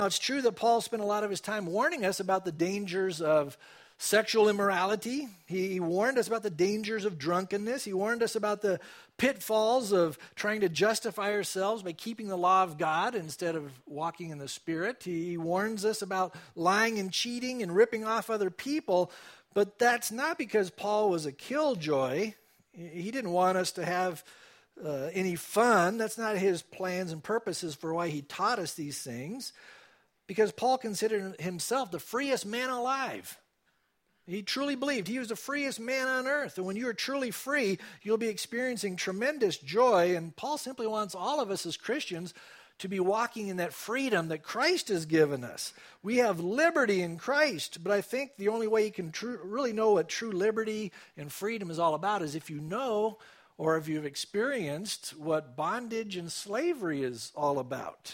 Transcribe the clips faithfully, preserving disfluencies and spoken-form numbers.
Now, it's true that Paul spent a lot of his time warning us about the dangers of sexual immorality. He warned us about the dangers of drunkenness. He warned us about the pitfalls of trying to justify ourselves by keeping the law of God instead of walking in the Spirit. He warns us about lying and cheating and ripping off other people. But that's not because Paul was a killjoy. He didn't want us to have uh, any fun. That's not his plans and purposes for why he taught us these things. Because Paul considered himself the freest man alive. He truly believed he was the freest man on earth. And when you are truly free, you'll be experiencing tremendous joy. And Paul simply wants all of us as Christians to be walking in that freedom that Christ has given us. We have liberty in Christ. But I think the only way you can tr- really know what true liberty and freedom is all about is if you know or if you've experienced what bondage and slavery is all about.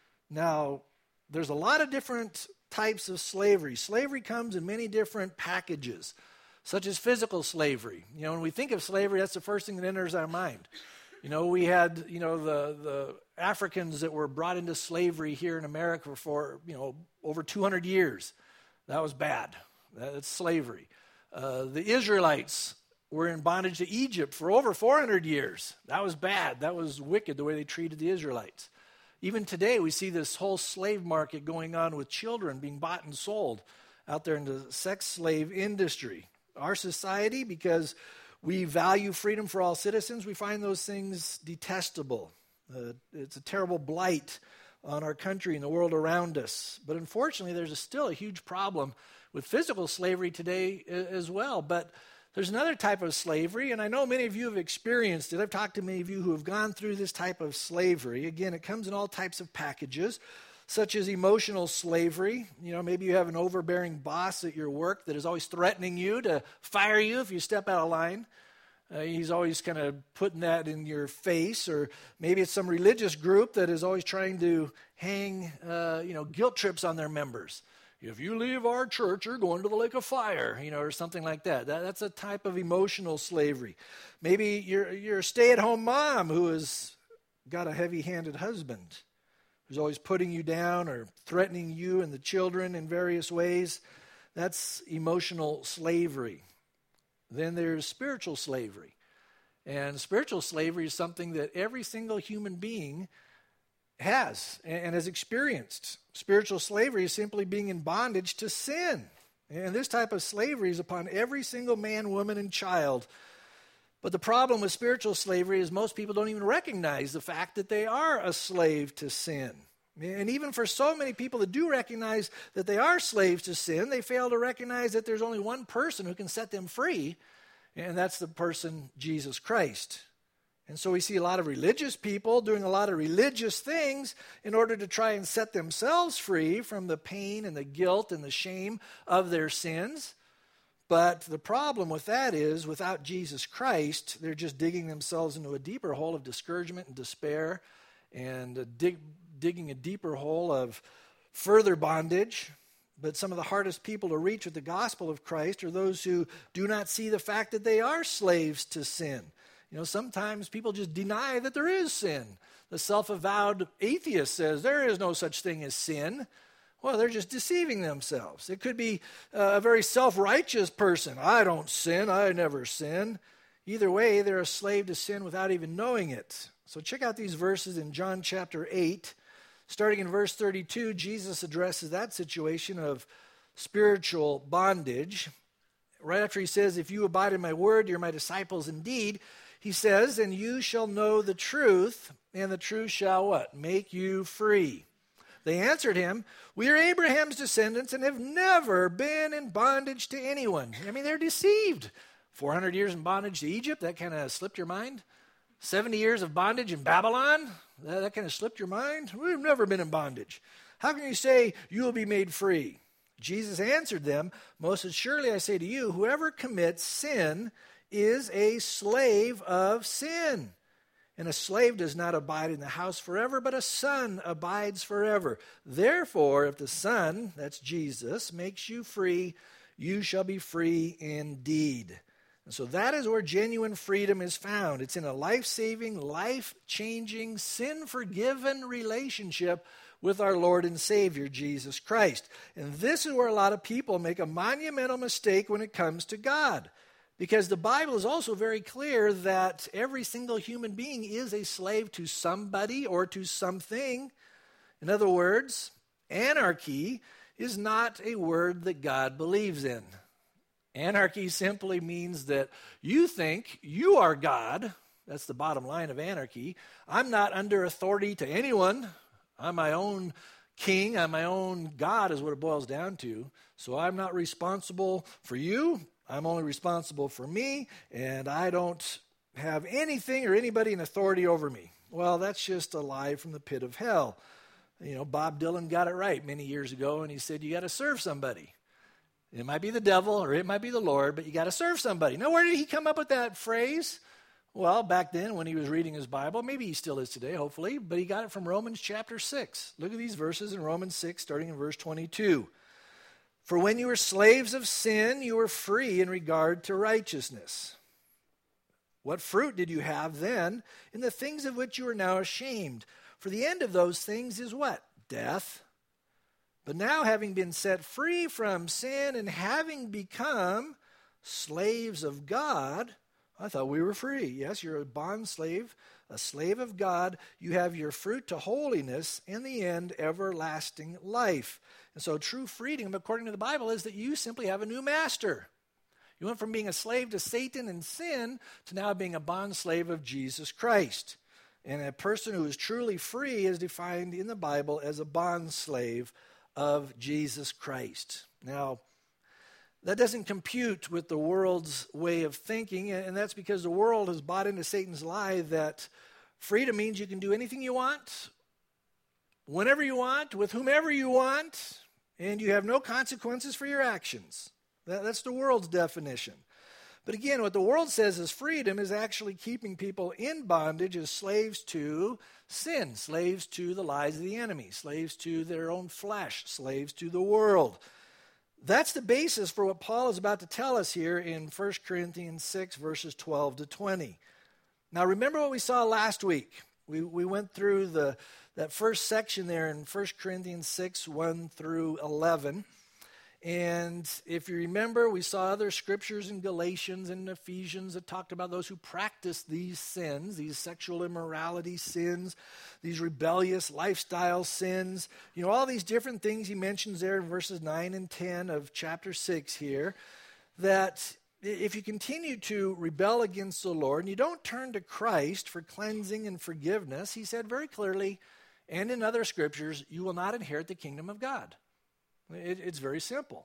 Now, there's a lot of different types of slavery. Slavery comes in many different packages, such as physical slavery. You know, when we think of slavery, that's the first thing that enters our mind. You know, we had, you know, the, the Africans that were brought into slavery here in America for, you know, over two hundred years. That was bad. That's slavery. Uh, the Israelites were in bondage to Egypt for over four hundred years. That was bad. That was wicked, the way they treated the Israelites. Even today, we see this whole slave market going on with children being bought and sold out there in the sex slave industry. Our society, because we value freedom for all citizens, we find those things detestable. Uh, it's a terrible blight on our country and the world around us. But unfortunately, there's a, still a huge problem with physical slavery today as well. But there's another type of slavery, and I know many of you have experienced it. I've talked to many of you who have gone through this type of slavery. Again, it comes in all types of packages, such as emotional slavery. You know, maybe you have an overbearing boss at your work that is always threatening you to fire you if you step out of line. Uh, he's always kind of putting that in your face. Or maybe it's some religious group that is always trying to hang, uh, you know, guilt trips on their members. If you leave our church, you're going to the lake of fire, you know, or something like that. that that's a type of emotional slavery. Maybe you're, you're a stay-at-home mom who has got a heavy-handed husband who's always putting you down or threatening you and the children in various ways. That's emotional slavery. Then there's spiritual slavery. And spiritual slavery is something that every single human being has and has experienced. Spiritual slavery is simply being in bondage to sin. And this type of slavery is upon every single man, woman, and child. But the problem with spiritual slavery is most people don't even recognize the fact that they are a slave to sin. And even for so many people that do recognize that they are slaves to sin, they fail to recognize that there's only one person who can set them free, and that's the person, Jesus Christ. And so we see a lot of religious people doing a lot of religious things in order to try and set themselves free from the pain and the guilt and the shame of their sins. But the problem with that is, without Jesus Christ, they're just digging themselves into a deeper hole of discouragement and despair, and a dig, digging a deeper hole of further bondage. But some of the hardest people to reach with the gospel of Christ are those who do not see the fact that they are slaves to sin. You know, sometimes people just deny that there is sin. The self-avowed atheist says there is no such thing as sin. Well, they're just deceiving themselves. It could be uh, a very self-righteous person. I don't sin. I never sin. Either way, they're a slave to sin without even knowing it. So check out these verses in John chapter eight. Starting in verse thirty-two, Jesus addresses that situation of spiritual bondage. Right after he says, if you abide in my word, you're my disciples indeed. He says, and you shall know the truth, and the truth shall what? Make you free. They answered him, we are Abraham's descendants and have never been in bondage to anyone. I mean, they're deceived. four hundred years in bondage to Egypt, that kind of slipped your mind? seventy years of bondage in Babylon, that, that kind of slipped your mind? We've never been in bondage. How can you say you will be made free? Jesus answered them, most assuredly I say to you, whoever commits sin is a slave of sin. And a slave does not abide in the house forever, but a son abides forever. Therefore, if the Son, that's Jesus, makes you free, you shall be free indeed. And so that is where genuine freedom is found. It's in a life-saving, life-changing, sin-forgiven relationship with our Lord and Savior, Jesus Christ. And this is where a lot of people make a monumental mistake when it comes to God. Because the Bible is also very clear that every single human being is a slave to somebody or to something. In other words, anarchy is not a word that God believes in. Anarchy simply means that you think you are God. That's the bottom line of anarchy. I'm not under authority to anyone. I'm my own king. I'm my own God is what it boils down to. So I'm not responsible for you. I'm only responsible for me, and I don't have anything or anybody in authority over me. Well, that's just a lie from the pit of hell. You know, Bob Dylan got it right many years ago, and he said, you got to serve somebody. It might be the devil or it might be the Lord, but you got to serve somebody. Now, where did he come up with that phrase? Well, back then when he was reading his Bible, maybe he still is today, hopefully, but he got it from Romans chapter six. Look at these verses in Romans six, starting in verse twenty-two. For when you were slaves of sin, you were free in regard to righteousness. What fruit did you have then in the things of which you are now ashamed? For the end of those things is what? Death. But now, having been set free from sin and having become slaves of God, I thought we were free. Yes, you're a bond slave, a slave of God. You have your fruit to holiness, in the end, everlasting life. And so true freedom, according to the Bible, is that you simply have a new master. You went from being a slave to Satan and sin to now being a bond slave of Jesus Christ. And a person who is truly free is defined in the Bible as a bond slave of Jesus Christ. Now, that doesn't compute with the world's way of thinking, and that's because the world has bought into Satan's lie that freedom means you can do anything you want, whenever you want, with whomever you want, and you have no consequences for your actions. That, that's the world's definition. But again, what the world says is freedom is actually keeping people in bondage as slaves to sin, slaves to the lies of the enemy, slaves to their own flesh, slaves to the world. That's the basis for what Paul is about to tell us here in First Corinthians six, verses twelve to twenty. Now, remember what we saw last week. We, we went through the that first section there in First Corinthians six, one through eleven. And if you remember, we saw other scriptures in Galatians and Ephesians that talked about those who practice these sins, these sexual immorality sins, these rebellious lifestyle sins. You know, all these different things he mentions there in verses nine and ten of chapter six here, that if you continue to rebel against the Lord and you don't turn to Christ for cleansing and forgiveness, he said very clearly, and in other scriptures, you will not inherit the kingdom of God. It, it's very simple.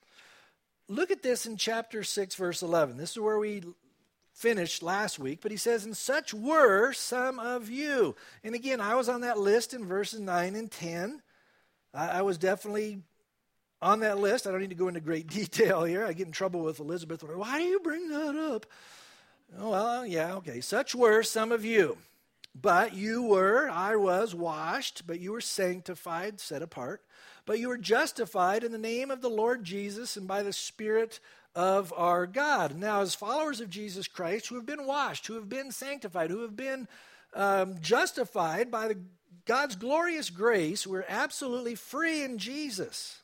Look at this in chapter six, verse eleven. This is where we finished last week, but he says, and such were some of you. And again, I was on that list in verses nine and ten. I, I was definitely on that list. I don't need to go into great detail here. I get in trouble with Elizabeth. Why do you bring that up? Oh, well, yeah, okay. Such were some of you. But you were, I was, washed, but you were sanctified, set apart. But you were justified in the name of the Lord Jesus and by the Spirit of our God. Now, as followers of Jesus Christ, who have been washed, who have been sanctified, who have been um, justified by the, God's glorious grace, we're absolutely free in Jesus.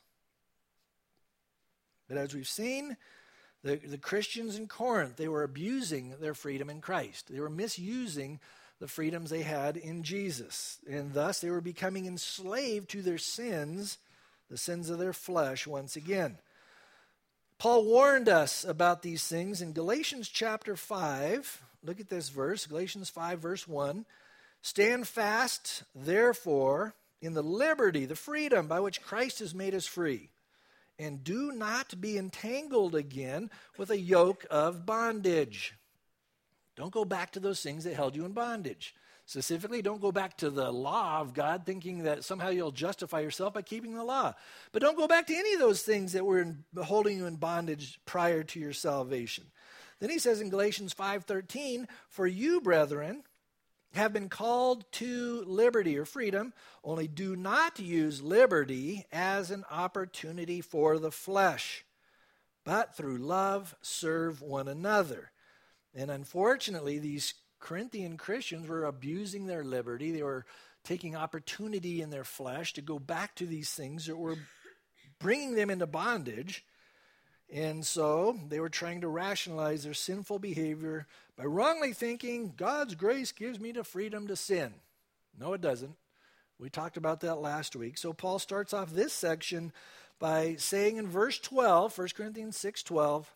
But as we've seen, the, the Christians in Corinth, they were abusing their freedom in Christ. They were misusing the freedoms they had in Jesus. And thus, they were becoming enslaved to their sins, the sins of their flesh once again. Paul warned us about these things in Galatians chapter five. Look at this verse, Galatians five, verse one. Stand fast, therefore, in the liberty, the freedom by which Christ has made us free. And do not be entangled again with a yoke of bondage. Don't go back to those things that held you in bondage. Specifically, don't go back to the law of God thinking that somehow you'll justify yourself by keeping the law. But don't go back to any of those things that were in, holding you in bondage prior to your salvation. Then he says in Galatians five thirteen, for you, brethren, have been called to liberty or freedom, only do not use liberty as an opportunity for the flesh, but through love serve one another. And unfortunately, these Corinthian Christians were abusing their liberty. They were taking opportunity in their flesh to go back to these things that were bringing them into bondage. And so they were trying to rationalize their sinful behavior by wrongly thinking God's grace gives me the freedom to sin. No, it doesn't. We talked about that last week. So Paul starts off this section by saying in verse twelve, First Corinthians six twelve,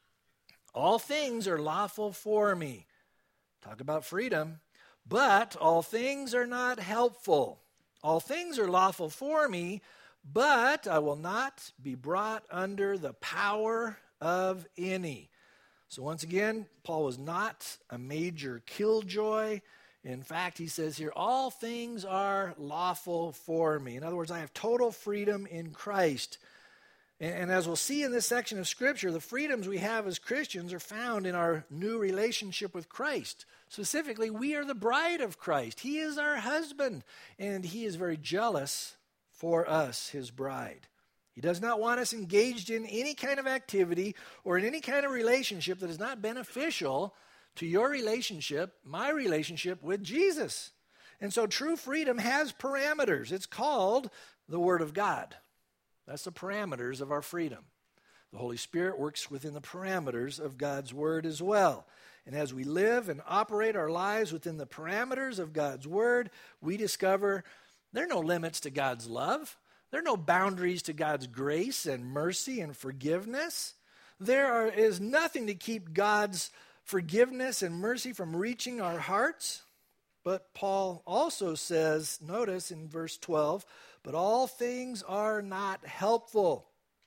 all things are lawful for me. Talk about freedom. But all things are not helpful. All things are lawful for me, but I will not be brought under the power of any. So once again, Paul was not a major killjoy. In fact, he says here, all things are lawful for me. In other words, I have total freedom in Christ. And, and as we'll see in this section of Scripture, the freedoms we have as Christians are found in our new relationship with Christ. Specifically, we are the bride of Christ. He is our husband, and he is very jealous for us, his bride. He does not want us engaged in any kind of activity or in any kind of relationship that is not beneficial to your relationship, my relationship with Jesus. And so true freedom has parameters. It's called the Word of God. That's the parameters of our freedom. The Holy Spirit works within the parameters of God's Word as well. And as we live and operate our lives within the parameters of God's Word, we discover there are no limits to God's love. There are no boundaries to God's grace and mercy and forgiveness. There are, is nothing to keep God's forgiveness and mercy from reaching our hearts. But Paul also says, notice in verse twelve, but all things are not helpful,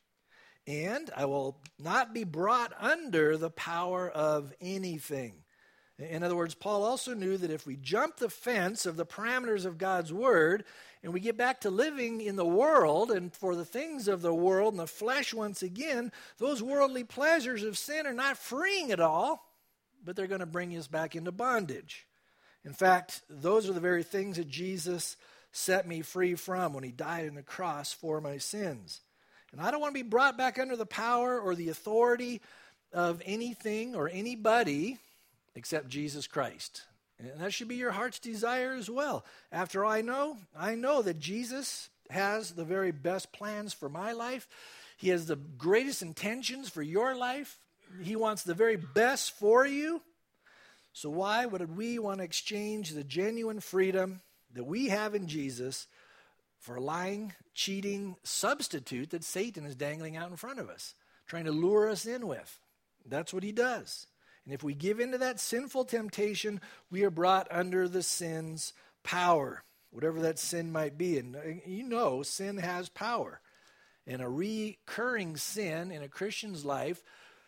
and I will not be brought under the power of anything. In other words, Paul also knew that if we jump the fence of the parameters of God's Word and we get back to living in the world and for the things of the world and the flesh once again, those worldly pleasures of sin are not freeing at all, but they're going to bring us back into bondage. In fact, those are the very things that Jesus set me free from when he died on the cross for my sins. And I don't want to be brought back under the power or the authority of anything or anybody except Jesus Christ. And that should be your heart's desire as well. After all, I know, I know that Jesus has the very best plans for my life. He has the greatest intentions for your life. He wants the very best for you. So why would we want to exchange the genuine freedom that we have in Jesus for a lying, cheating substitute that Satan is dangling out in front of us, trying to lure us in with? That's what he does. And if we give into that sinful temptation, we are brought under the sin's power, whatever that sin might be. And you know, sin has power. And a recurring sin in a Christian's life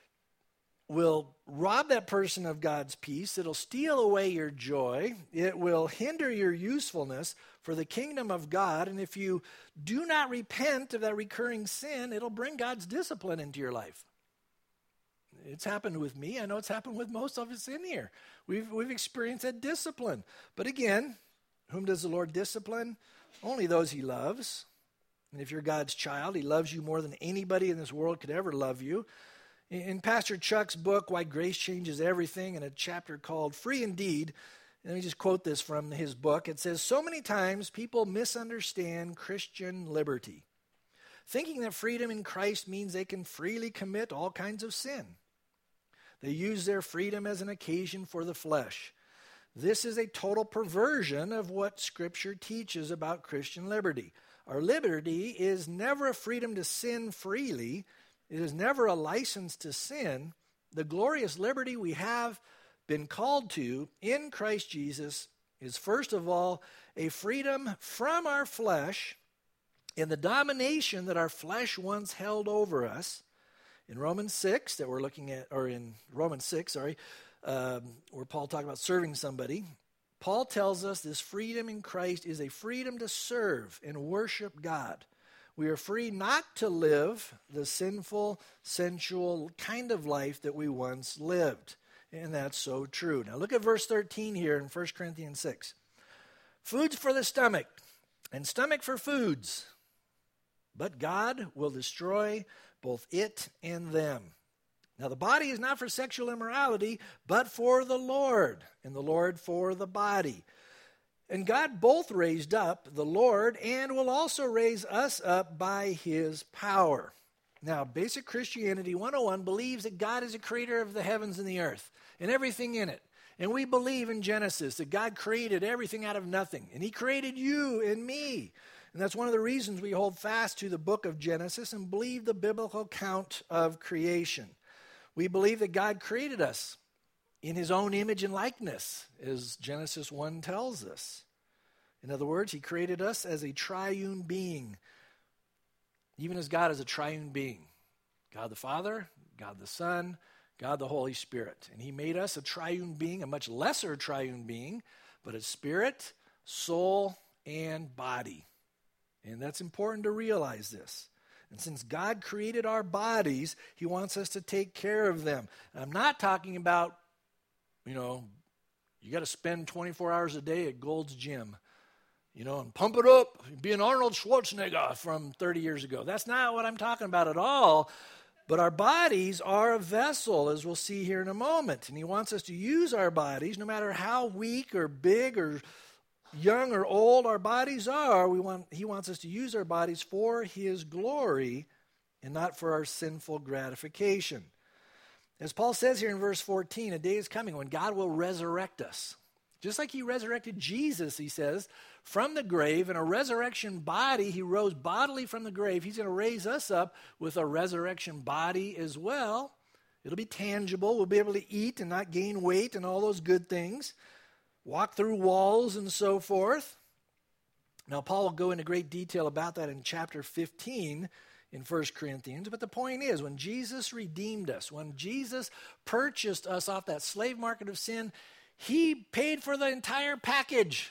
will rob that person of God's peace. It'll steal away your joy. It will hinder your usefulness for the kingdom of God. And if you do not repent of that recurring sin, it'll bring God's discipline into your life. It's happened with me. I know it's happened with most of us in here. We've, we've experienced that discipline. But again, whom does the Lord discipline? Only those he loves. And if you're God's child, he loves you more than anybody in this world could ever love you. In Pastor Chuck's book, Why Grace Changes Everything, in a chapter called Free Indeed, let me just quote this from his book. It says, so many times people misunderstand Christian liberty, thinking that freedom in Christ means they can freely commit all kinds of sin. They use their freedom as an occasion for the flesh. This is a total perversion of what Scripture teaches about Christian liberty. Our liberty is never a freedom to sin freely. It is never a license to sin. The glorious liberty we have been called to in Christ Jesus is first of all a freedom from our flesh and the domination that our flesh once held over us. In Romans six, that we're looking at, or in Romans six, sorry, um, where Paul talked about serving somebody, Paul tells us this freedom in Christ is a freedom to serve and worship God. We are free not to live the sinful, sensual kind of life that we once lived. And that's so true. Now look at verse thirteen here in First Corinthians six. Food's for the stomach, and stomach for foods. But God will destroy both it and them. Now the body is not for sexual immorality, but for the Lord, and the Lord for the body. And God both raised up the Lord and will also raise us up by his power. Now, Basic Christianity one oh one believes that God is a creator of the heavens and the earth and everything in it. And we believe in Genesis that God created everything out of nothing. And he created you and me. And that's one of the reasons we hold fast to the book of Genesis and believe the biblical account of creation. We believe that God created us in his own image and likeness, as Genesis one tells us. In other words, he created us as a triune being, even as God is a triune being. God the Father, God the Son, God the Holy Spirit. And he made us a triune being, a much lesser triune being, but a spirit, soul, and body. And that's important to realize this. And since God created our bodies, he wants us to take care of them. And I'm not talking about, you know, you got to spend twenty-four hours a day at Gold's Gym, you know, and pump it up, be an Arnold Schwarzenegger from thirty years ago. That's not what I'm talking about at all. But our bodies are a vessel, as we'll see here in a moment. And he wants us to use our bodies, no matter how weak or big or young or old our bodies are. We want, he wants us to use our bodies for his glory and not for our sinful gratification. As Paul says here in verse fourteen, a day is coming when God will resurrect us. Just like he resurrected Jesus, he says, from the grave, in a resurrection body, he rose bodily from the grave. He's going to raise us up with a resurrection body as well. It'll be tangible. We'll be able to eat and not gain weight and all those good things. Walk through walls and so forth. Now, Paul will go into great detail about that in chapter fifteen in First Corinthians. But the point is, when Jesus redeemed us, when Jesus purchased us off that slave market of sin, he paid for the entire package.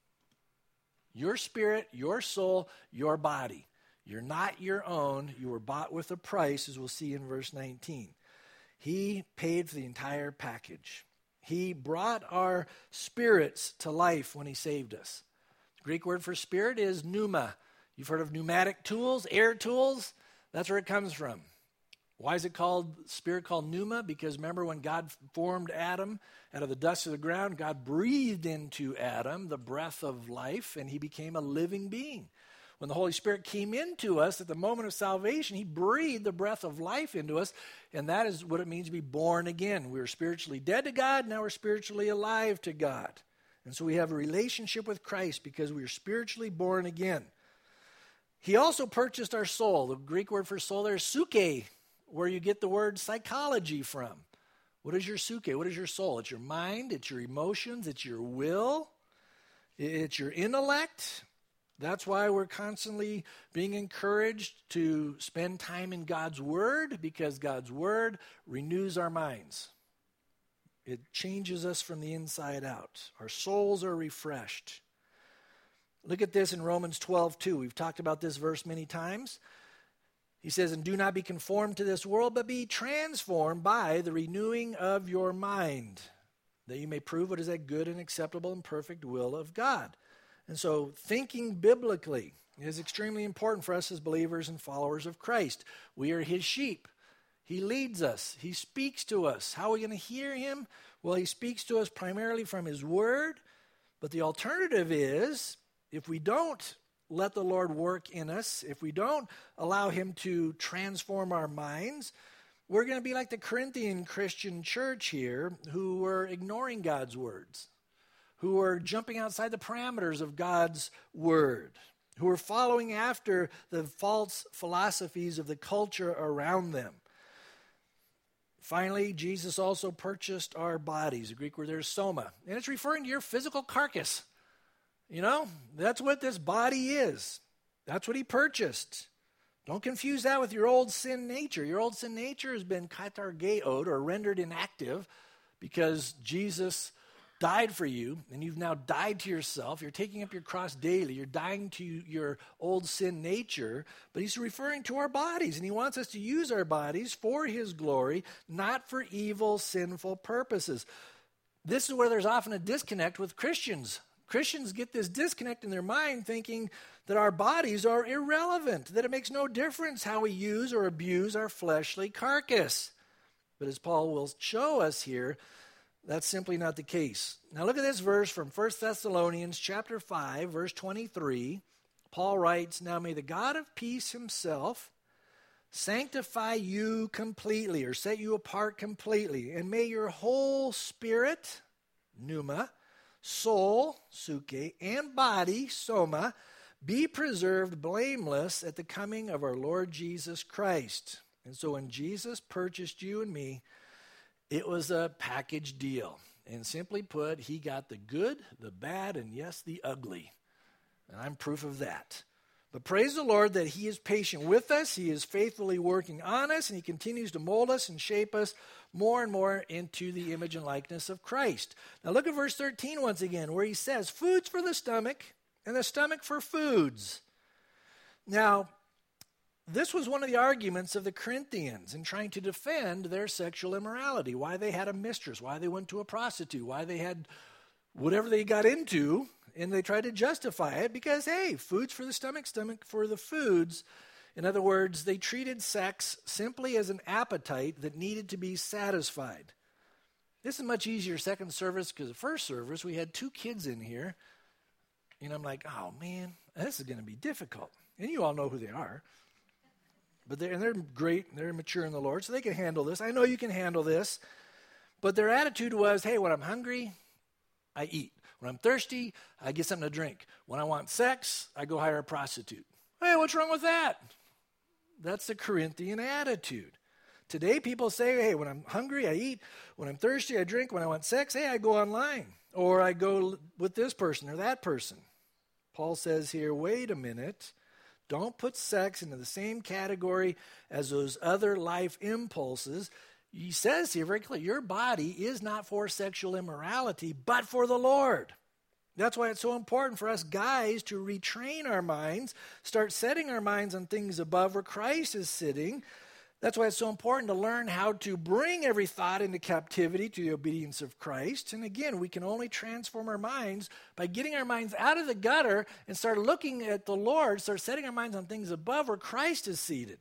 Your spirit, your soul, your body. You're not your own. You were bought with a price, as we'll see in verse nineteen. He paid for the entire package. He brought our spirits to life when he saved us. The Greek word for spirit is pneuma. You've heard of pneumatic tools, air tools? That's where it comes from. Why is it called spirit called pneuma? Because remember when God formed Adam out of the dust of the ground, God breathed into Adam the breath of life, and he became a living being. When the Holy Spirit came into us at the moment of salvation, he breathed the breath of life into us, and that is what it means to be born again. We were spiritually dead to God, now we're spiritually alive to God. And so we have a relationship with Christ because we are spiritually born again. He also purchased our soul. The Greek word for soul there is psyche, where you get the word psychology from. What is your psyche? What is your soul? It's your mind, it's your emotions, it's your will, it's your intellect. That's why we're constantly being encouraged to spend time in God's Word, because God's Word renews our minds. It changes us from the inside out. Our souls are refreshed. Look at this in Romans twelve two. We've talked about this verse many times. He says, and do not be conformed to this world, but be transformed by the renewing of your mind, that you may prove what is that good and acceptable and perfect will of God. And so thinking biblically is extremely important for us as believers and followers of Christ. We are his sheep. He leads us. He speaks to us. How are we going to hear him? Well, he speaks to us primarily from his word. But the alternative is, if we don't let the Lord work in us, if we don't allow him to transform our minds, we're going to be like the Corinthian Christian church here, who were ignoring God's words, who are jumping outside the parameters of God's word, who are following after the false philosophies of the culture around them. Finally, Jesus also purchased our bodies. The Greek word there is soma, and it's referring to your physical carcass. You know, that's what this body is. That's what he purchased. Don't confuse that with your old sin nature. Your old sin nature has been katargeoed, or rendered inactive, because Jesus died for you, and you've now died to yourself. You're taking up your cross daily. You're dying to your old sin nature. But he's referring to our bodies, and he wants us to use our bodies for his glory, not for evil, sinful purposes. This is where there's often a disconnect with Christians. Christians get this disconnect in their mind, thinking that our bodies are irrelevant, that it makes no difference how we use or abuse our fleshly carcass. But as Paul will show us here, That's simply not the case. Now look at this verse from First Thessalonians chapter five, verse twenty-three. Paul writes, "Now may the God of peace himself sanctify you completely," or set you apart completely, "and may your whole spirit," pneuma, "soul," suke, "and body," soma, "be preserved blameless at the coming of our Lord Jesus Christ." And so when Jesus purchased you and me, it was a package deal. And simply put, he got the good, the bad, and yes, the ugly. And I'm proof of that. But praise the Lord that he is patient with us. He is faithfully working on us, and he continues to mold us and shape us more and more into the image and likeness of Christ. Now look at verse thirteen once again, where he says, "Foods for the stomach, and the stomach for foods." Now, this was one of the arguments of the Corinthians in trying to defend their sexual immorality, why they had a mistress, why they went to a prostitute, why they had whatever they got into, and they tried to justify it because, hey, food's for the stomach, stomach for the foods. In other words, they treated sex simply as an appetite that needed to be satisfied. This is much easier second service because the first service we had two kids in here, and I'm like, oh man, this is going to be difficult. And you all know who they are. But they're, and they're great, they're mature in the Lord, so they can handle this. I know you can handle this. But their attitude was, hey, when I'm hungry, I eat. When I'm thirsty, I get something to drink. When I want sex, I go hire a prostitute. Hey, what's wrong with that? That's the Corinthian attitude. Today, people say, hey, when I'm hungry, I eat. When I'm thirsty, I drink. When I want sex, hey, I go online. Or I go with this person or that person. Paul says here, wait a minute. Don't put sex into the same category as those other life impulses. He says here very clearly, your body is not for sexual immorality, but for the Lord. That's why it's so important for us guys to retrain our minds, start setting our minds on things above where Christ is sitting. That's why it's so important to learn how to bring every thought into captivity to the obedience of Christ. And again, we can only transform our minds by getting our minds out of the gutter and start looking at the Lord, start setting our minds on things above where Christ is seated.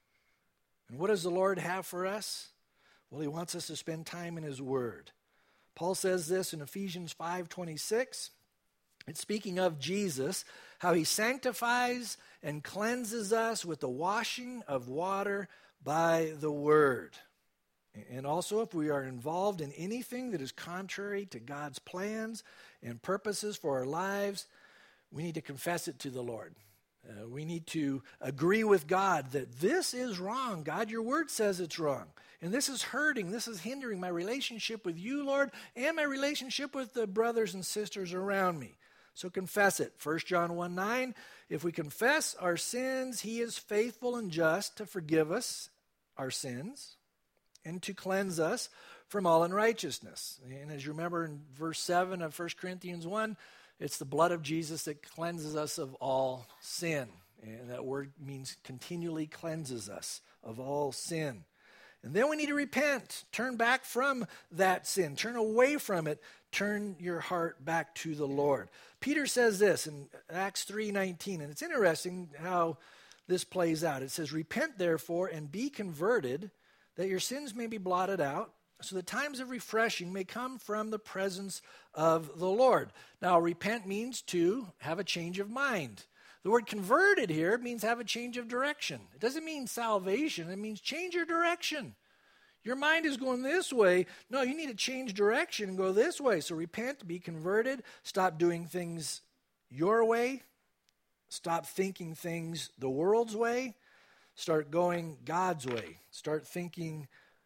And what does the Lord have for us? Well, he wants us to spend time in his word. Paul says this in Ephesians five twenty-six. It's speaking of Jesus, how he sanctifies and cleanses us with the washing of water by the word. And also, if we are involved in anything that is contrary to God's plans and purposes for our lives, we need to confess it to the Lord. Uh, we need to agree with God that this is wrong. God, your word says it's wrong. And this is hurting. This is hindering my relationship with you, Lord, and my relationship with the brothers and sisters around me. So confess it. First John one nine, if we confess our sins, he is faithful and just to forgive us our sins and to cleanse us from all unrighteousness. And as you remember in verse seven of First Corinthians one, it's the blood of Jesus that cleanses us of all sin. And that word means continually cleanses us of all sin. And then we need to repent. Turn back from that sin. Turn away from it. Turn your heart back to the Lord. Peter says this in Acts three nineteen, and it's interesting how this plays out. It says, repent therefore and be converted, that your sins may be blotted out, so the times of refreshing may come from the presence of the Lord. Now, repent means to have a change of mind. The word converted here means have a change of direction. It doesn't mean salvation. It means change your direction. Your mind is going this way. No, you need to change direction and go this way. So repent, be converted, stop doing things your way, stop thinking things the world's way, start going God's way. Start thinking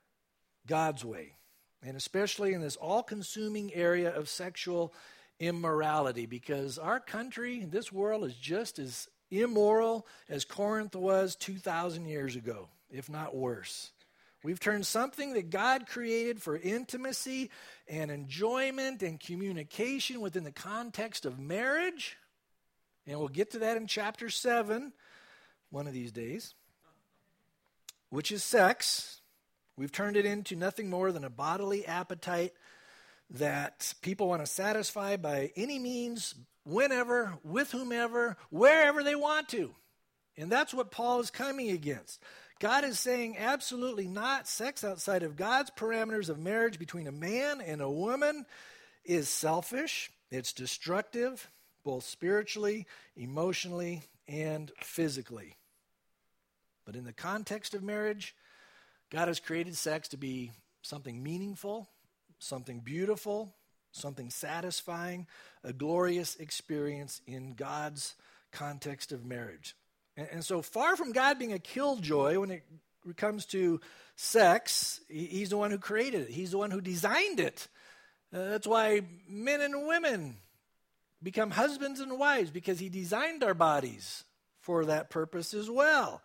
God's way. And especially in this all-consuming area of sexual immorality, because our country, this world is just as immoral as Corinth was two thousand years ago, if not worse. We've turned something that God created for intimacy and enjoyment and communication within the context of marriage, and we'll get to that in chapter seven one of these days, which is sex. We've turned it into nothing more than a bodily appetite that people want to satisfy by any means, whenever, with whomever, wherever they want to. And that's what Paul is coming against. God is saying absolutely not. Sex outside of God's parameters of marriage between a man and a woman is selfish. It's destructive, both spiritually, emotionally, and physically. But in the context of marriage, God has created sex to be something meaningful, something beautiful, something satisfying, a glorious experience in God's context of marriage. And, and so far from God being a killjoy when it comes to sex, he, he's the one who created it. He's the one who designed it. Uh, that's why men and women become husbands and wives, because he designed our bodies for that purpose as well.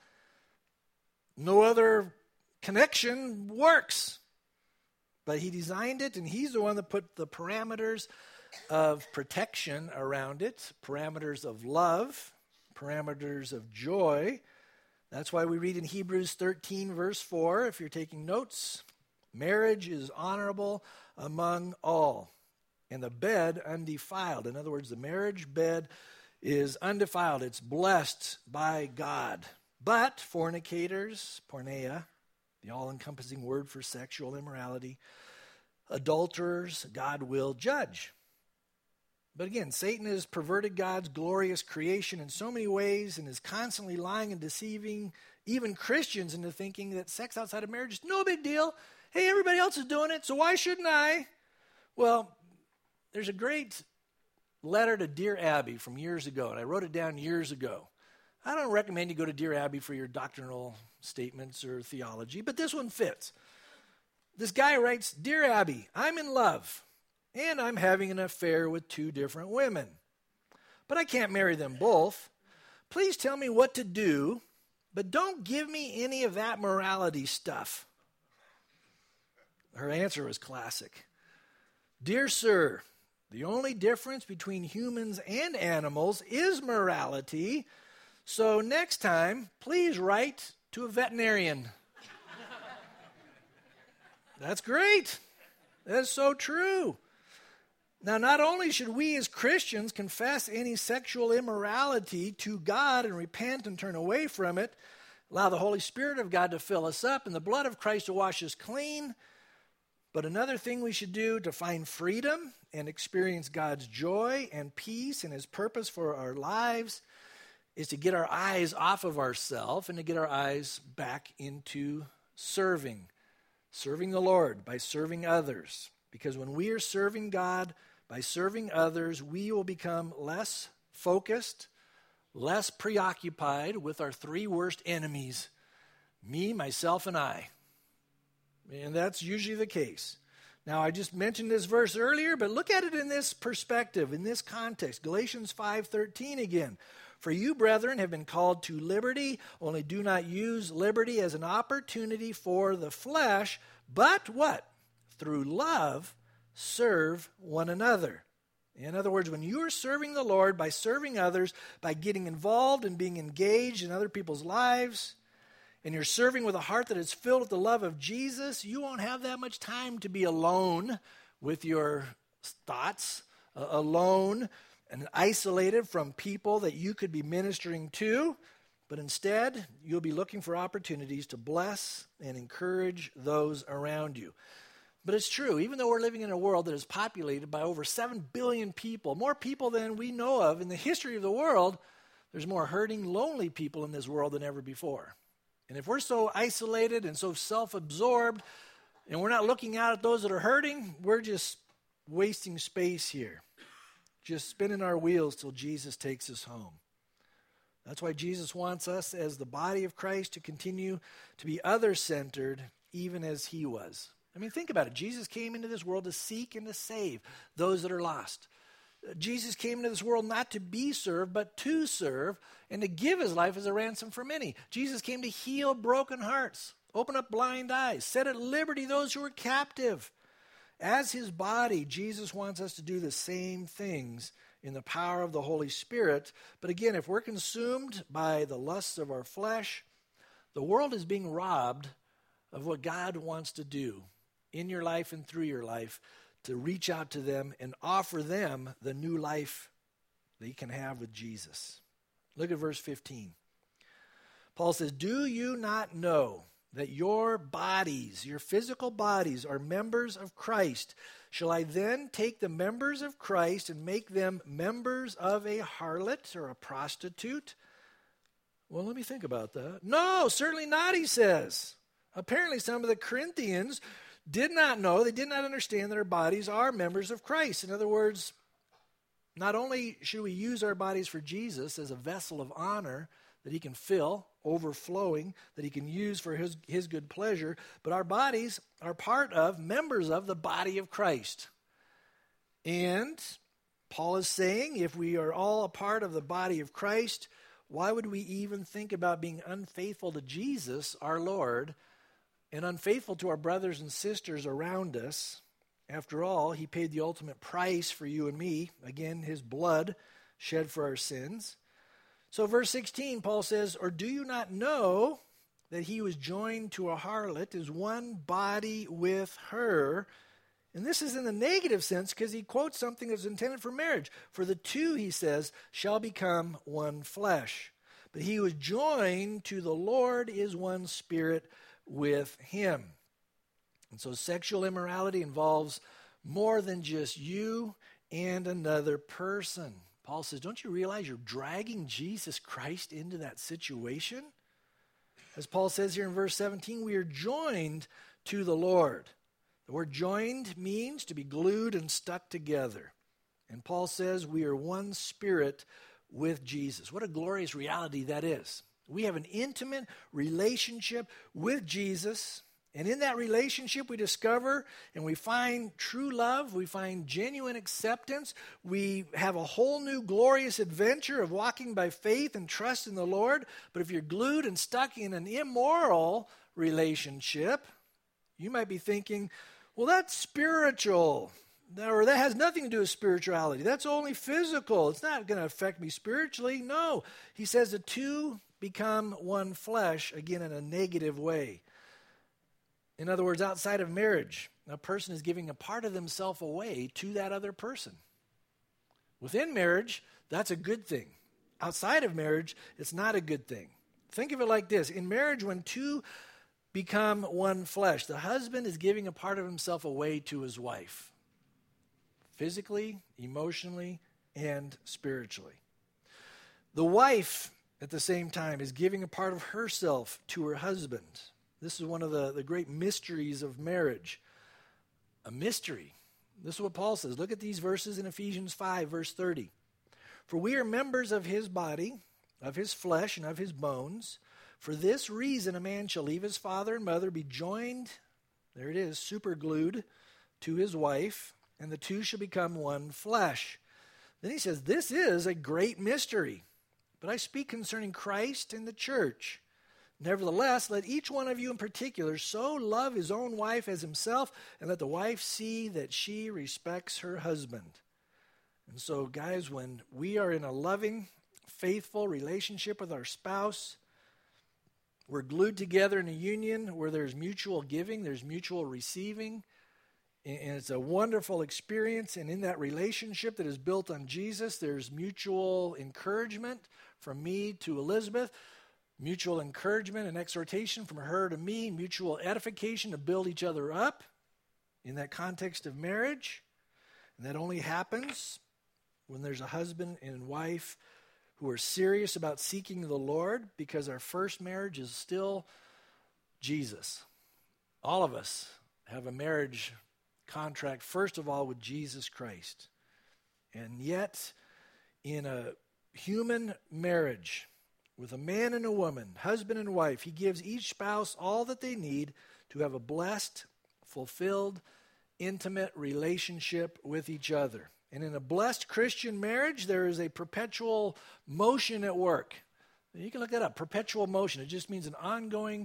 No other connection works. But he designed it, and he's the one that put the parameters of protection around it, parameters of love, parameters of joy. That's why we read in Hebrews thirteen, verse four, if you're taking notes, marriage is honorable among all, and the bed undefiled. In other words, the marriage bed is undefiled. It's blessed by God. But fornicators, porneia, the all-encompassing word for sexual immorality, adulterers, God will judge. But again, Satan has perverted God's glorious creation in so many ways and is constantly lying and deceiving even Christians into thinking that sex outside of marriage is no big deal. Hey, everybody else is doing it, so why shouldn't I? Well, there's a great letter to Dear Abby from years ago, and I wrote it down years ago. I don't recommend you go to Dear Abby for your doctrinal statements or theology, but this one fits. This guy writes, Dear Abby, I'm in love, and I'm having an affair with two different women. But I can't marry them both. Please tell me what to do, but don't give me any of that morality stuff. Her answer was classic. Dear sir, the only difference between humans and animals is morality. So next time, please write to a veterinarian. That's great. That's so true. Now, not only should we as Christians confess any sexual immorality to God and repent and turn away from it, allow the Holy Spirit of God to fill us up and the blood of Christ to wash us clean, but another thing we should do to find freedom and experience God's joy and peace and his purpose for our lives is to get our eyes off of ourselves and to get our eyes back into serving. Serving the Lord by serving others. Because when we are serving God by serving others, we will become less focused, less preoccupied with our three worst enemies, me, myself, and I. And that's usually the case. Now, I just mentioned this verse earlier, but look at it in this perspective, in this context. Galatians five thirteen again. For you, brethren, have been called to liberty, only do not use liberty as an opportunity for the flesh, but what? Through love, serve one another. In other words, when you are serving the Lord by serving others, by getting involved and being engaged in other people's lives, and you're serving with a heart that is filled with the love of Jesus, you won't have that much time to be alone with your thoughts, uh, alone and isolated from people that you could be ministering to, but instead, you'll be looking for opportunities to bless and encourage those around you. But it's true, even though we're living in a world that is populated by over seven billion people, more people than we know of in the history of the world, there's more hurting, lonely people in this world than ever before. And if we're so isolated and so self-absorbed, and we're not looking out at those that are hurting, we're just wasting space here. Just spinning our wheels till Jesus takes us home. That's why Jesus wants us as the body of Christ to continue to be other-centered, even as he was. I mean, think about it. Jesus came into this world to seek and to save those that are lost. Jesus came into this world not to be served, but to serve and to give his life as a ransom for many. Jesus came to heal broken hearts, open up blind eyes, set at liberty those who are captive. As his body, Jesus wants us to do the same things in the power of the Holy Spirit. But again, if we're consumed by the lusts of our flesh, the world is being robbed of what God wants to do in your life and through your life to reach out to them and offer them the new life they can have with Jesus. Look at verse fifteen. Paul says, do you not know that your bodies, your physical bodies, are members of Christ? Shall I then take the members of Christ and make them members of a harlot or a prostitute? Well, let me think about that. No, certainly not, he says. Apparently some of the Corinthians did not know, they did not understand that our bodies are members of Christ. In other words, not only should we use our bodies for Jesus as a vessel of honor that he can fill, overflowing, that he can use for his, his good pleasure, but our bodies are part of, members of the body of Christ. And Paul is saying, if we are all a part of the body of Christ, why would we even think about being unfaithful to Jesus, our Lord, and unfaithful to our brothers and sisters around us? After all, he paid the ultimate price for you and me. Again, his blood shed for our sins. So verse sixteen, Paul says, or do you not know that he was joined to a harlot as one body with her? And this is in the negative sense because he quotes something that's intended for marriage. For the two, he says, shall become one flesh. But he who is joined to the Lord is one spirit with him. And so sexual immorality involves more than just you and another person. Paul says, don't you realize you're dragging Jesus Christ into that situation? As Paul says here in verse seventeen, we are joined to the Lord. The word joined means to be glued and stuck together. And Paul says we are one spirit with Jesus. What a glorious reality that is. We have an intimate relationship with Jesus. And in that relationship, we discover and we find true love. We find genuine acceptance. We have a whole new glorious adventure of walking by faith and trust in the Lord. But if you're glued and stuck in an immoral relationship, you might be thinking, well, that's spiritual. Or that has nothing to do with spirituality. That's only physical. It's not going to affect me spiritually. No. He says the two become one flesh, again, in a negative way. In other words, outside of marriage, a person is giving a part of themselves away to that other person. Within marriage, that's a good thing. Outside of marriage, it's not a good thing. Think of it like this. In marriage, when two become one flesh, the husband is giving a part of himself away to his wife. Physically, emotionally, and spiritually. The wife, at the same time, is giving a part of herself to her husband. This is one of the, the great mysteries of marriage. A mystery. This is what Paul says. Look at these verses in Ephesians five, verse thirty. For we are members of his body, of his flesh, and of his bones. For this reason a man shall leave his father and mother, be joined, there it is, superglued, to his wife, and the two shall become one flesh. Then he says, this is a great mystery, but I speak concerning Christ and the church. Nevertheless, let each one of you in particular so love his own wife as himself, and let the wife see that she respects her husband. And so, guys, when we are in a loving, faithful relationship with our spouse, we're glued together in a union where there's mutual giving, there's mutual receiving, and it's a wonderful experience. And in that relationship that is built on Jesus, there's mutual encouragement from me to Elizabeth, mutual encouragement and exhortation from her to me, mutual edification to build each other up in that context of marriage. And that only happens when there's a husband and wife who are serious about seeking the Lord, because our first marriage is still Jesus. All of us have a marriage contract, first of all, with Jesus Christ. And yet, in a human marriage, with a man and a woman, husband and wife, he gives each spouse all that they need to have a blessed, fulfilled, intimate relationship with each other. And in a blessed Christian marriage, there is a perpetual motion at work. You can look that up, perpetual motion. It just means an ongoing,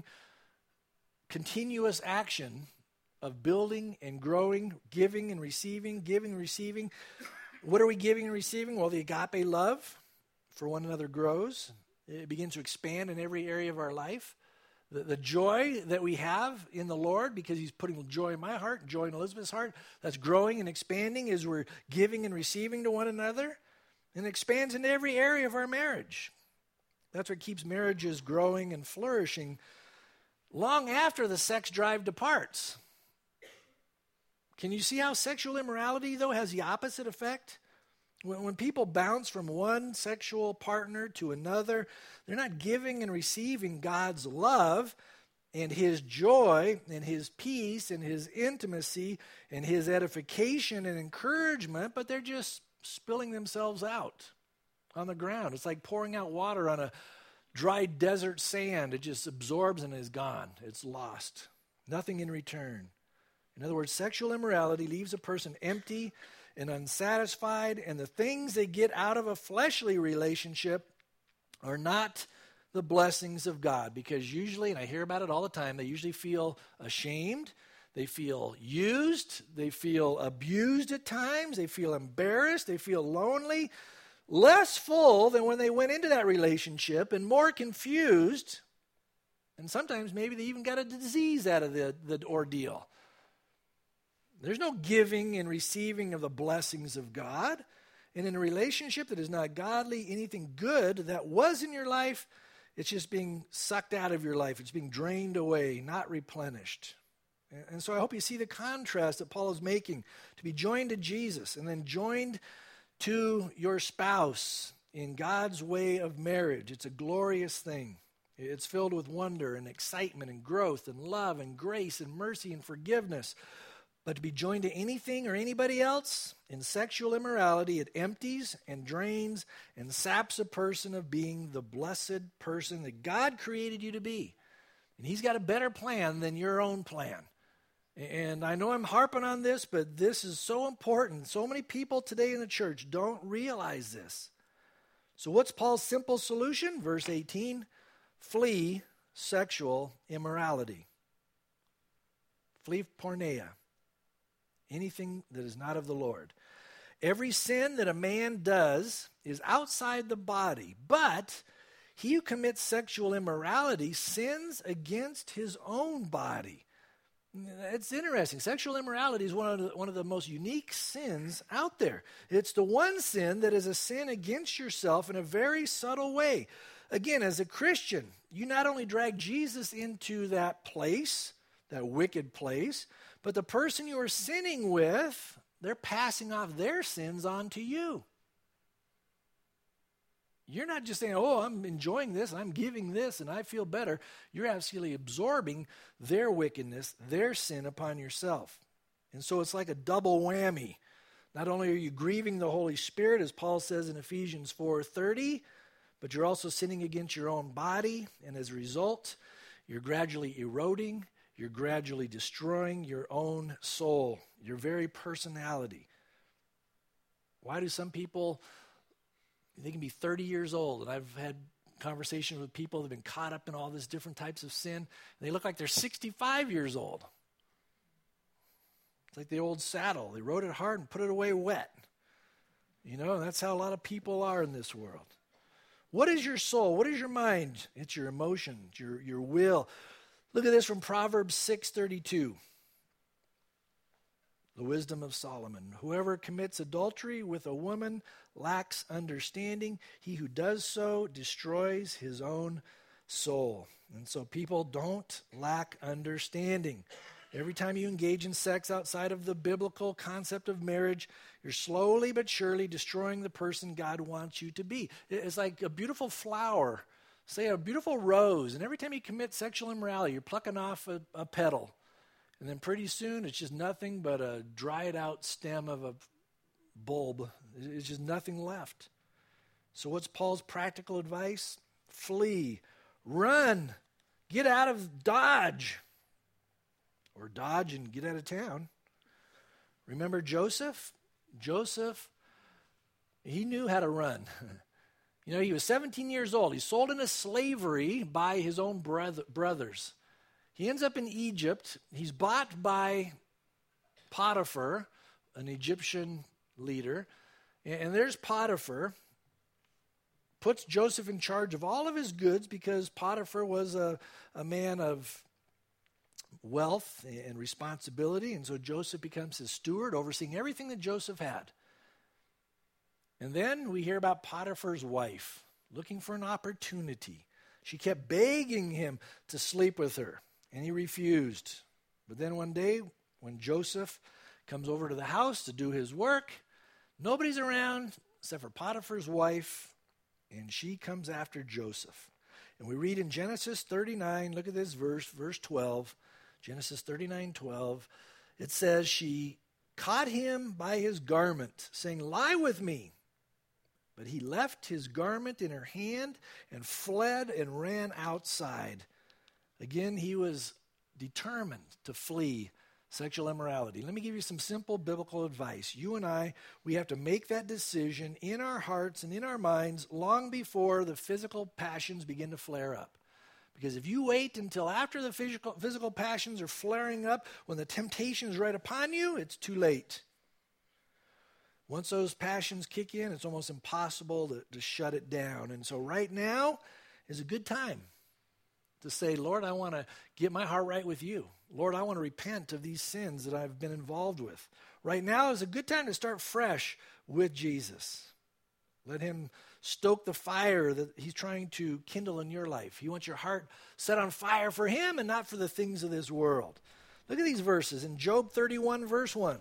continuous action of building and growing, giving and receiving, giving and receiving. What are we giving and receiving? Well, the agape love for one another grows. It begins to expand in every area of our life. The, the joy that we have in the Lord, because he's putting joy in my heart, joy in Elizabeth's heart, that's growing and expanding as we're giving and receiving to one another, and it expands into every area of our marriage. That's what keeps marriages growing and flourishing long after the sex drive departs. Can you see how sexual immorality, though, has the opposite effect? When, when people bounce from one sexual partner to another, they're not giving and receiving God's love and his joy and his peace and his intimacy and his edification and encouragement, but they're just spilling themselves out on the ground. It's like pouring out water on a dry desert sand. It just absorbs and is gone. It's lost. Nothing in return. In other words, sexual immorality leaves a person empty and unsatisfied, and the things they get out of a fleshly relationship are not the blessings of God, because usually, and I hear about it all the time, they usually feel ashamed, they feel used, they feel abused at times, they feel embarrassed, they feel lonely, less full than when they went into that relationship, and more confused, and sometimes maybe they even got a disease out of the, the ordeal. There's no giving and receiving of the blessings of God. And in a relationship that is not godly, anything good that was in your life, it's just being sucked out of your life. It's being drained away, not replenished. And so I hope you see the contrast that Paul is making, to be joined to Jesus and then joined to your spouse in God's way of marriage. It's a glorious thing. It's filled with wonder and excitement and growth and love and grace and mercy and forgiveness. But to be joined to anything or anybody else in sexual immorality, it empties and drains and saps a person of being the blessed person that God created you to be. And he's got a better plan than your own plan. And I know I'm harping on this, but this is so important. So many people today in the church don't realize this. So what's Paul's simple solution? Verse eighteen, flee sexual immorality. Flee porneia. Anything that is not of the Lord. Every sin that a man does is outside the body, but he who commits sexual immorality sins against his own body. It's interesting. Sexual immorality is one of the, one of the most unique sins out there. It's the one sin that is a sin against yourself in a very subtle way. Again, as a Christian, you not only drag Jesus into that place, that wicked place, but the person you are sinning with, they're passing off their sins on to you. You're not just saying, oh, I'm enjoying this, I'm giving this, and I feel better. You're absolutely absorbing their wickedness, their sin upon yourself. And so it's like a double whammy. Not only are you grieving the Holy Spirit, as Paul says in Ephesians four thirty, but you're also sinning against your own body, and as a result, you're gradually eroding, you're gradually destroying your own soul, your very personality. Why do some people, they can be thirty years old, and I've had conversations with people that have been caught up in all these different types of sin, and they look like they're sixty-five years old. It's like the old saddle. They rode it hard and put it away wet. You know, and that's how a lot of people are in this world. What is your soul? What is your mind? It's your emotions, your, your will. Look at this from Proverbs six thirty-two. The wisdom of Solomon. Whoever commits adultery with a woman lacks understanding. He who does so destroys his own soul. And so people don't lack understanding. Every time you engage in sex outside of the biblical concept of marriage, you're slowly but surely destroying the person God wants you to be. It's like a beautiful flower. Say a beautiful rose, and every time you commit sexual immorality, you're plucking off a, a petal. And then pretty soon, it's just nothing but a dried out stem of a bulb. It's just nothing left. So what's Paul's practical advice? Flee, run, get out of Dodge. Or dodge and get out of town. Remember Joseph? Joseph, he knew how to run. You know, he was seventeen years old. He's sold into slavery by his own brother, brothers. He ends up in Egypt. He's bought by Potiphar, an Egyptian leader. And there's Potiphar. Puts Joseph in charge of all of his goods because Potiphar was a, a man of wealth and responsibility. And so Joseph becomes his steward, overseeing everything that Joseph had. And then we hear about Potiphar's wife. looking for an opportunity. She kept begging him to sleep with her, and he refused. But then one day, when Joseph comes over to the house to do his work, nobody's around except for Potiphar's wife, and she comes after Joseph. And we read in Genesis thirty-nine, look at this verse, verse twelve, Genesis thirty-nine twelve. It says, she caught him by his garment, saying, lie with me. But he left his garment in her hand and fled and ran outside. Again, he was determined to flee sexual immorality. Let me give you some simple biblical advice. You and I, we have to make that decision in our hearts and in our minds long before the physical passions begin to flare up. Because if you wait until after the physical, physical passions are flaring up, when the temptation is right upon you, it's too late. Once those passions kick in, it's almost impossible to, to shut it down. And so right now is a good time to say, Lord, I want to get my heart right with you. Lord, I want to repent of these sins that I've been involved with. Right now is a good time to start fresh with Jesus. Let him stoke the fire that he's trying to kindle in your life. He wants your heart set on fire for him and not for the things of this world. Look at these verses. In Job thirty-one, verse one,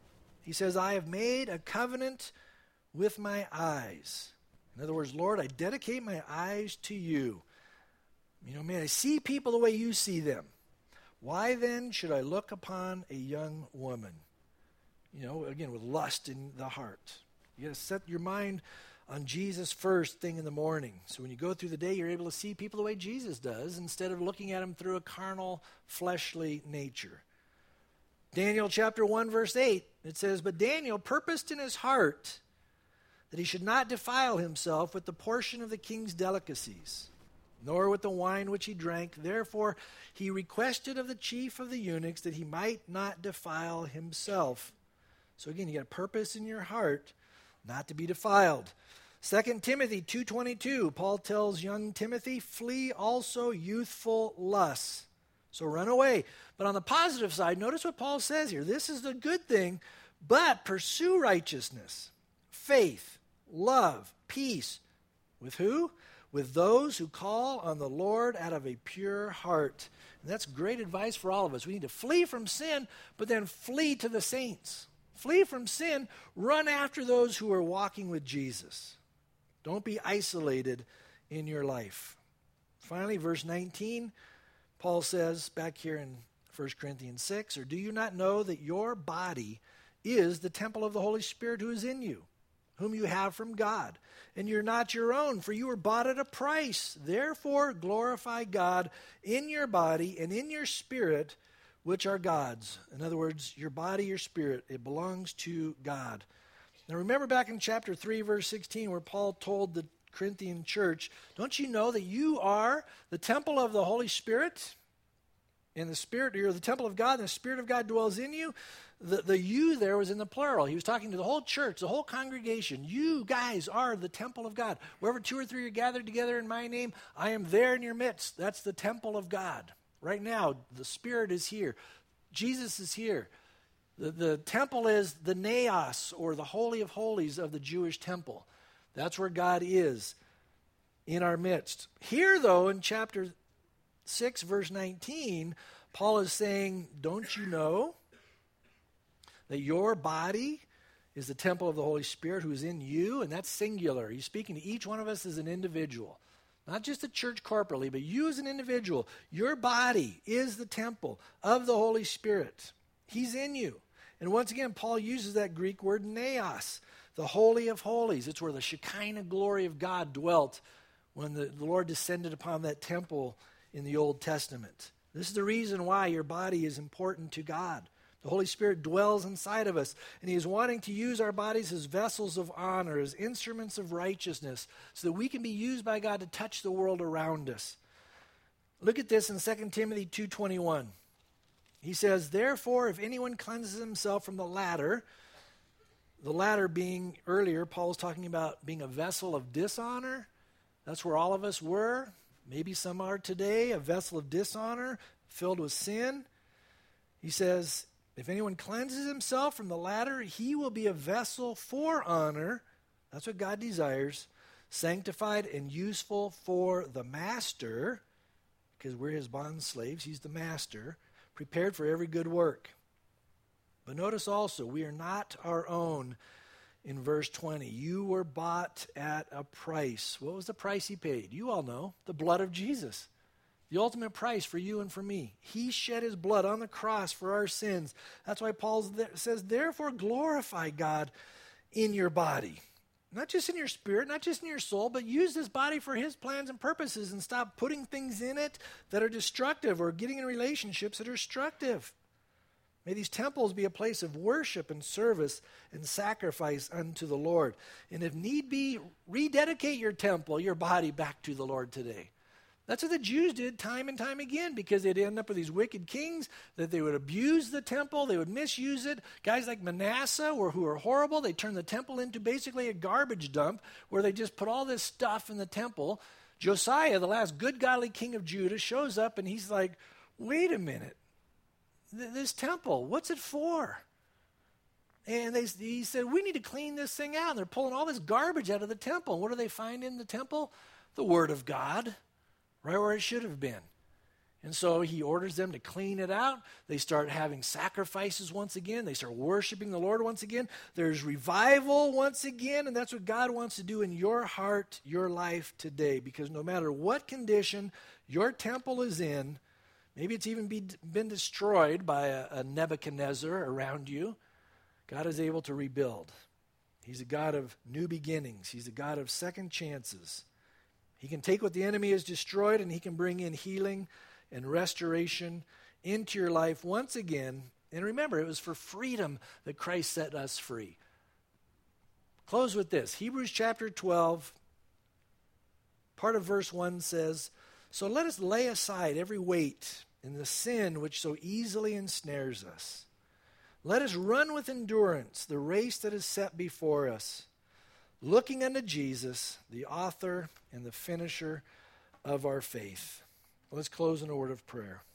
he says, I have made a covenant with my eyes. In other words, Lord, I dedicate my eyes to you. You know, may I see people the way you see them. Why then should I look upon a young woman? You know, again, with lust in the heart. You got to set your mind on Jesus first thing in the morning. So when you go through the day, you're able to see people the way Jesus does instead of looking at them through a carnal, fleshly nature. Daniel chapter one, verse eight, it says, but Daniel purposed in his heart that he should not defile himself with the portion of the king's delicacies, nor with the wine which he drank. Therefore he requested of the chief of the eunuchs that he might not defile himself. So again, you got a purpose in your heart not to be defiled. Second Timothy two twenty-two, Paul tells young Timothy, flee also youthful lusts. So run away. But on the positive side, notice what Paul says here. This is the good thing, but pursue righteousness, faith, love, peace. With who? With those who call on the Lord out of a pure heart. And that's great advice for all of us. We need to flee from sin, but then flee to the saints. Flee from sin, run after those who are walking with Jesus. Don't be isolated in your life. Finally, verse nineteen, Paul says back here in First Corinthians six, or do you not know that your body is the temple of the Holy Spirit who is in you, whom you have from God, and you're not your own, for you were bought at a price. Therefore glorify God in your body and in your spirit, which are God's. In other words, your body, your spirit, it belongs to God. Now remember back in chapter three, verse sixteen, where Paul told the Corinthian church, don't you know that you are the temple of the Holy Spirit? And the Spirit, you're the temple of God, and the Spirit of God dwells in you. The, the you there was in the plural. He was talking to the whole church, the whole congregation. You guys are the temple of God. Wherever two or three are gathered together in my name, I am there in your midst. That's the temple of God. Right now, the Spirit is here. Jesus is here. The, the temple is the naos, or the Holy of Holies of the Jewish temple. That's where God is in our midst. Here, though, in chapter six, verse nineteen, Paul is saying, don't you know that your body is the temple of the Holy Spirit who is in you? And that's singular. He's speaking to each one of us as an individual. Not just the church corporately, but you as an individual. Your body is the temple of the Holy Spirit. He's in you. And once again, Paul uses that Greek word naos, the Holy of Holies. It's where the Shekinah glory of God dwelt when the, the Lord descended upon that temple in the Old Testament. This is the reason why your body is important to God. The Holy Spirit dwells inside of us, and he is wanting to use our bodies as vessels of honor, as instruments of righteousness, so that we can be used by God to touch the world around us. Look at this in Second Timothy two twenty-one. He says, therefore, if anyone cleanses himself from the latter, the latter being earlier, Paul's talking about being a vessel of dishonor. That's where all of us were. Maybe some are today, a vessel of dishonor, filled with sin. He says, if anyone cleanses himself from the latter, he will be a vessel for honor. That's what God desires, sanctified and useful for the master, because we're his bond slaves, he's the master, prepared for every good work. But notice also, we are not our own in verse twenty. You were bought at a price. What was the price he paid? You all know, the blood of Jesus. The ultimate price for you and for me. He shed his blood on the cross for our sins. That's why Paul says, therefore glorify God in your body. Not just in your spirit, not just in your soul, but use this body for his plans and purposes and stop putting things in it that are destructive or getting in relationships that are destructive. May these temples be a place of worship and service and sacrifice unto the Lord. And if need be, rededicate your temple, your body back to the Lord today. That's what the Jews did time and time again, because they'd end up with these wicked kings that they would abuse the temple, they would misuse it. Guys like Manasseh, were, who were horrible, they turned the temple into basically a garbage dump where they just put all this stuff in the temple. Josiah, the last good godly king of Judah, shows up and he's like, wait a minute, Th- this temple, what's it for? And they, he said, we need to clean this thing out. And they're pulling all this garbage out of the temple. What do they find in the temple? The Word of God. Right where it should have been. And so he orders them to clean it out. They start having sacrifices once again. They start worshiping the Lord once again. There's revival once again, and that's what God wants to do in your heart, your life today. Because no matter what condition your temple is in, maybe it's even be, been destroyed by a, a Nebuchadnezzar around you, God is able to rebuild. He's a God of new beginnings. He's a God of second chances. He can take what the enemy has destroyed and he can bring in healing and restoration into your life once again. And remember, it was for freedom that Christ set us free. Close with this. Hebrews chapter twelve, part of verse one says, so let us lay aside every weight and the sin which so easily ensnares us. Let us run with endurance the race that is set before us, looking unto Jesus, the author and the finisher of our faith. Let's close in a word of prayer.